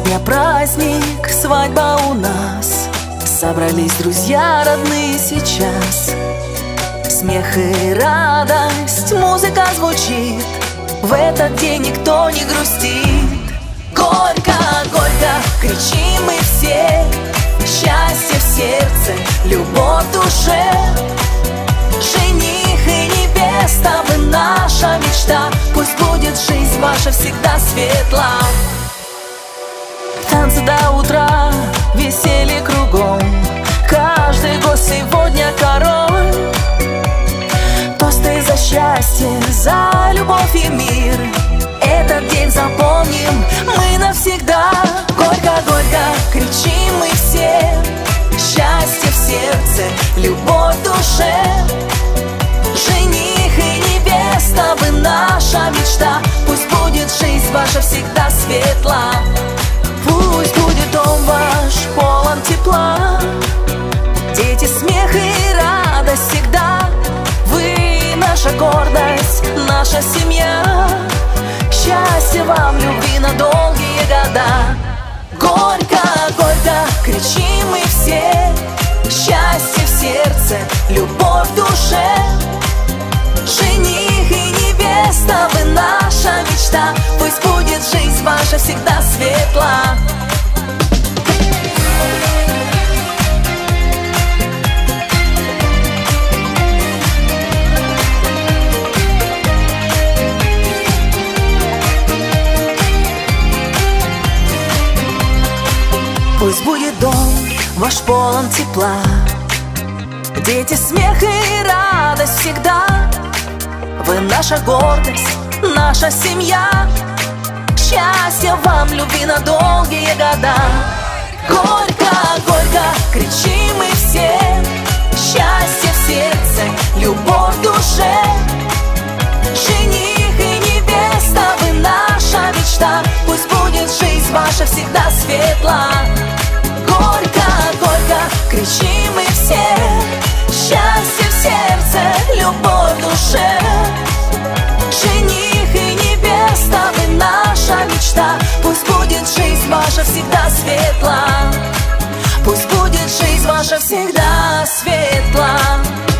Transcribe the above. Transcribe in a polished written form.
Сегодня праздник, свадьба у нас. Собрались друзья родные сейчас. Смех и радость, музыка звучит. В этот день никто не грустит. Горько, горько, кричим мы все. Счастье в сердце, любовь в душе. Жених и невеста, вы наша мечта. Пусть будет жизнь ваша всегда светла. Танцы до утра, веселье кругом. Каждый гость сегодня король. Тосты за счастье, за любовь и мир. Этот день запомним мы навсегда. Горько, горько, кричим мы все. Счастье в сердце, любовь в душе. Жених и невеста, вы наша мечта. Пусть будет жизнь ваша всегда светла. Пусть будет дом ваш полон тепла. Дети, смех и радость всегда. Вы наша гордость, наша семья. Счастья вам, любви на долгие года. Горько, горько, кричим мы все. Счастье в сердце, любовь в душе. Жених и невеста, вы наша мечта. Пусть будет жизнь ваша всегда светла. Пусть будет дом ваш полон тепла. Дети, смех и радость всегда. Вы наша гордость, наша семья. Счастья вам, любви на долгие года. Горько, горько, кричим мы все. Счастье в сердце, любовь в душе. Жених и невеста, вы наша мечта. Пусть будет жизнь ваша всегда светла. Горько, горько, кричим мы все. Счастье в сердце, любовь в душе. Жених и невеста, вы наша мечта. Пусть будет жизнь ваша всегда светла. Пусть будет жизнь ваша всегда светла.